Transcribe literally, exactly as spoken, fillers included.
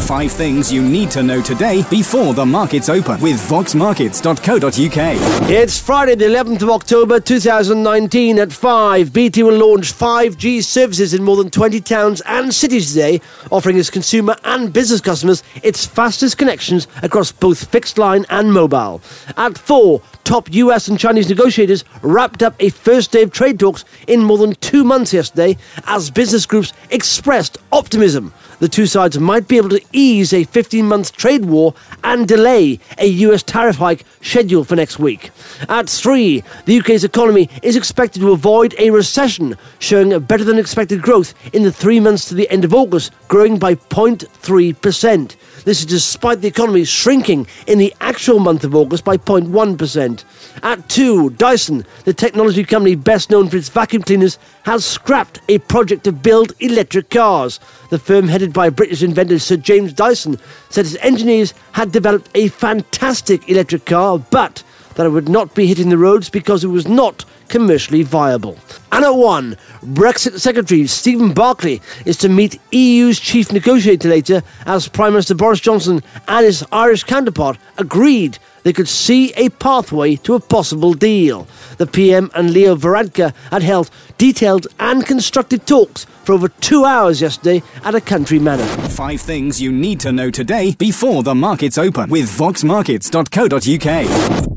Five things you need to know today before the markets open with vox markets dot co dot uk. It's Friday the eleventh of October two thousand nineteen at five. B T will launch five G services in more than twenty towns and cities today, offering its consumer and business customers its fastest connections across both fixed line and mobile. At four, top U S and Chinese negotiators wrapped up a first day of trade talks in more than two months yesterday as business groups expressed optimism the two sides might be able to ease a fifteen-month trade war and delay a U S tariff hike scheduled for next week. At three, the U K's economy is expected to avoid a recession, showing a better than expected growth in the three months to the end of August, growing by zero point three percent. This is despite the economy shrinking in the actual month of August by zero point one percent. At two, Dyson, the technology company best known for its vacuum cleaners, has scrapped a project to build electric cars. The firm, headed by British inventor Sir James Dyson, said its engineers had developed a fantastic electric car, but that it would not be hitting the roads because it was not commercially viable. And at one, Brexit Secretary Stephen Barclay is to meet E U's chief negotiator later as Prime Minister Boris Johnson and his Irish counterpart agreed they could see a pathway to a possible deal. The P M and Leo Varadkar had held detailed and constructive talks for over two hours yesterday at a country manor. Five things you need to know today before the markets open with vox markets dot co dot uk.